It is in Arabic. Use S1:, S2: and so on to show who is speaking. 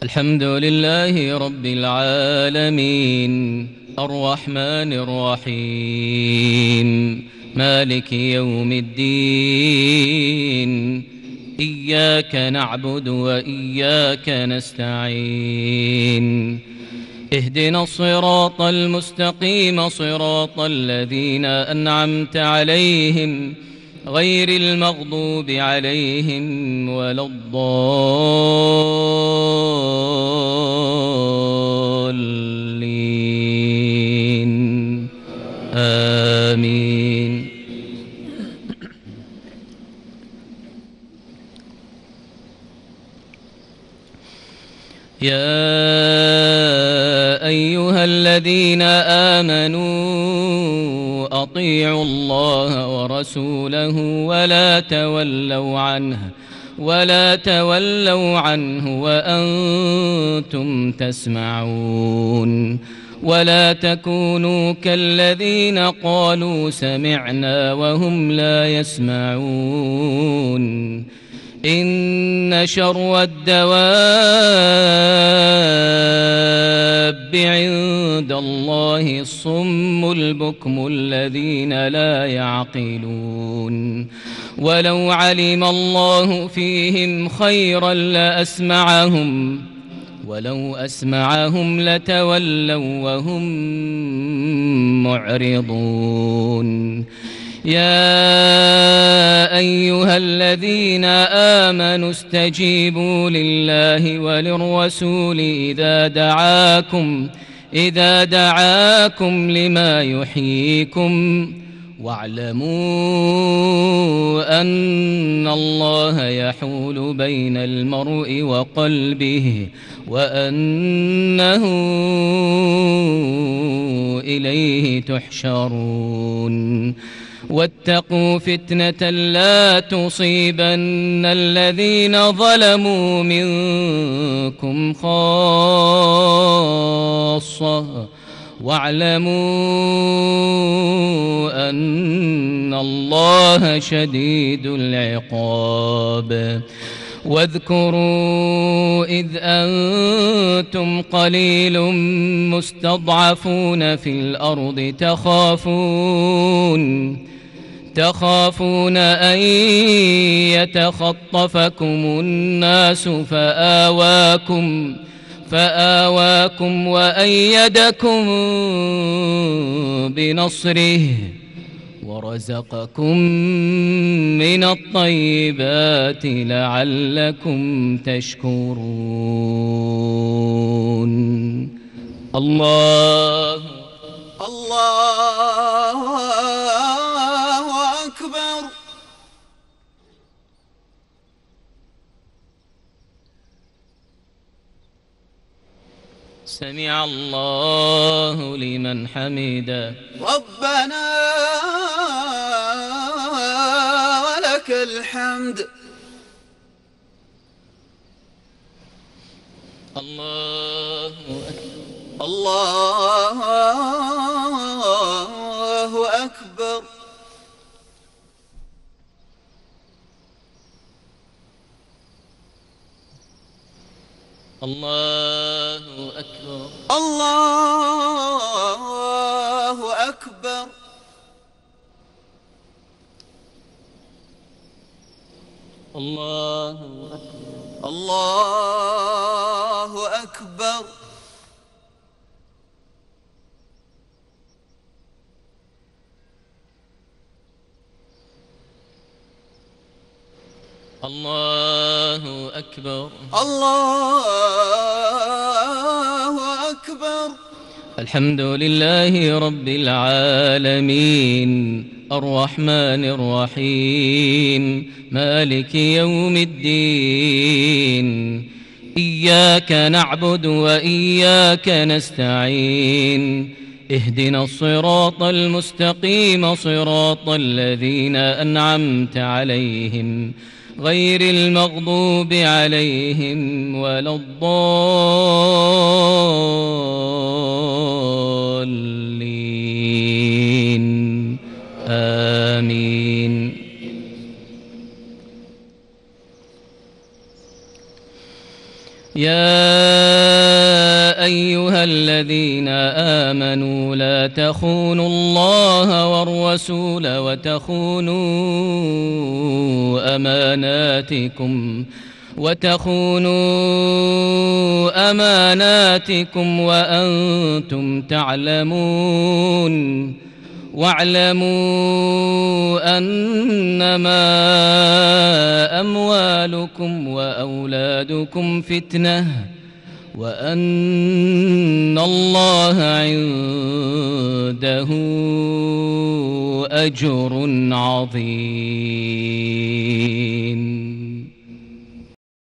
S1: الحمد لله رب العالمين الرحمن الرحيم مالك يوم الدين إياك نعبد وإياك نستعين اهدنا الصراط المستقيم صراط الذين أنعمت عليهم غير المغضوب عليهم ولا الضالين آمين. يا أيها الذين آمنوا أطيعوا الله ورسوله ولا تولوا عنه وأنتم تسمعون. ولا تكونوا كالذين قالوا سمعنا وهم لا يسمعون. إن شر الدواب عند الله الصم البكم الذين لا يعقلون. ولو علم الله فيهم خيرا ولو أسمعهم لتولوا وهم معرضون. يا أيها الذين آمنوا استجيبوا لله وللرسول إذا دعاكم لما يحييكم واعلموا أن الله يحول بين المرء وقلبه وأنه إليه تحشرون. واتقوا فتنة لا تصيبن الذين ظلموا منكم خاصة واعلموا أن الله شديد العقاب. واذكروا إذ أنتم قليل مستضعفون في الأرض تخافون أن يتخطفكم الناس فآواكم وأيدكم بنصره ورزقكم من الطيبات لعلكم تشكرون. الله
S2: أكبر.
S1: سمع الله لمن حمده.
S2: ربنا ولك الحمد.
S1: الله أكبر.
S2: الله أكبر.
S1: الله أكبر.
S2: الله أكبر.
S1: الله أكبر.
S2: الله أكبر.
S1: الله أكبر.
S2: الله أكبر.
S1: الحمد لله رب العالمين الرحمن الرحيم مالك يوم الدين إياك نعبد وإياك نستعين اهدنا الصراط المستقيم صراط الذين أنعمت عليهم غير المغضوب عليهم ولا الضالين آمين. يا أيها الذين آمنوا لا تخونوا الله والرسول وتخونوا أماناتكم وأنتم تعلمون واعلموا أنما أموالكم وأولادكم فتنة وأن الله عنده أجر عظيم.